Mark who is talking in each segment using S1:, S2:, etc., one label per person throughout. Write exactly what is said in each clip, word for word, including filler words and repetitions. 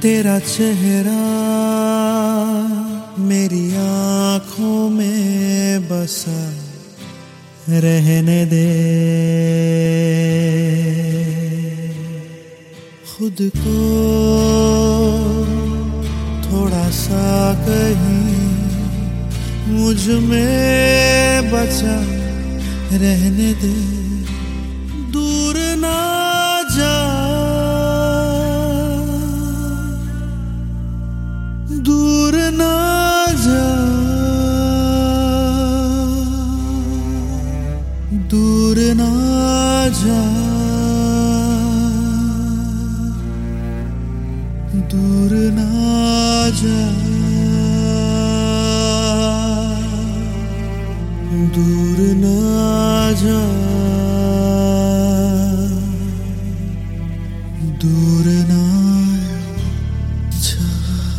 S1: तेरा चेहरा मेरी आँखों में बसा रहने दे, खुद को थोड़ा सा कहीं मुझ में बचा रहने दे, दूर ना जा, दूर ना जा, दूर ना जा, दूर ना जा, दूर ना जा, दूर ना जा।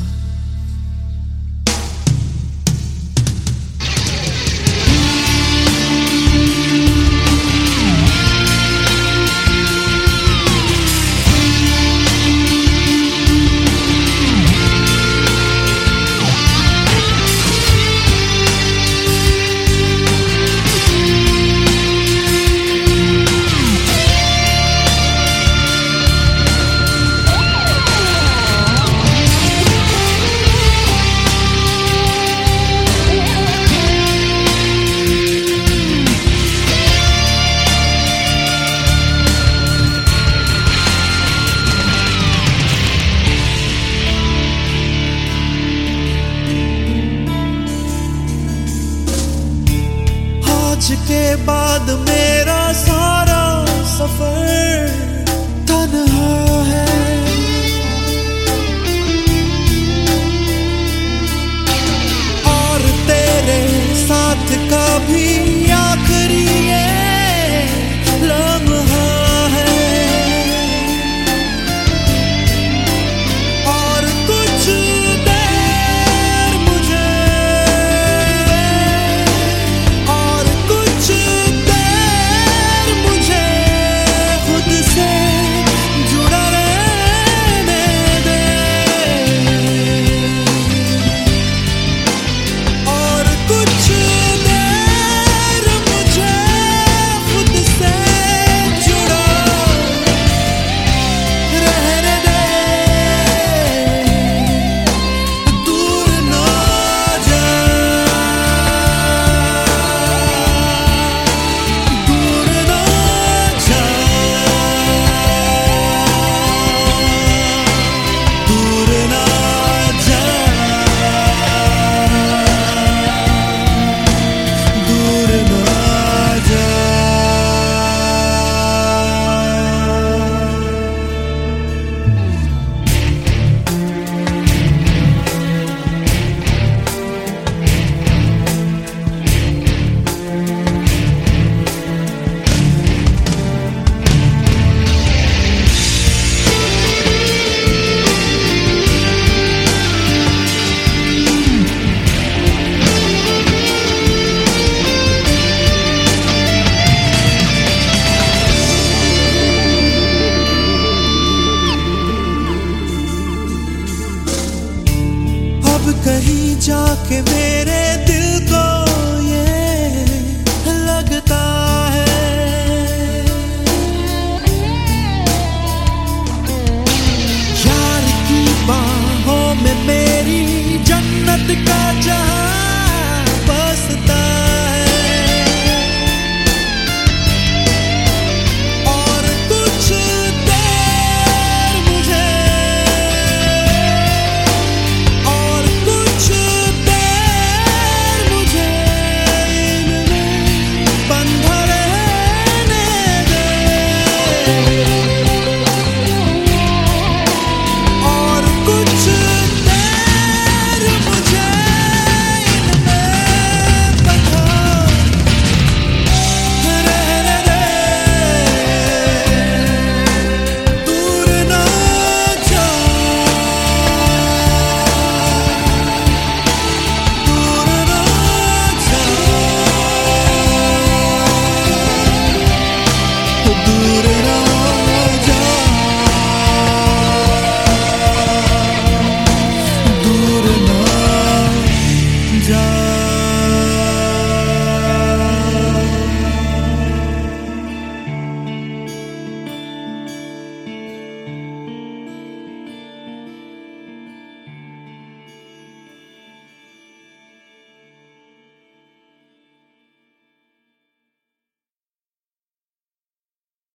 S1: आज के बाद मेरा सारा सफर तन्हा है, और तेरे साथ का भी आखिरी ये लम्हा है, और कुछ देर मुझे कहीं जाके मेरे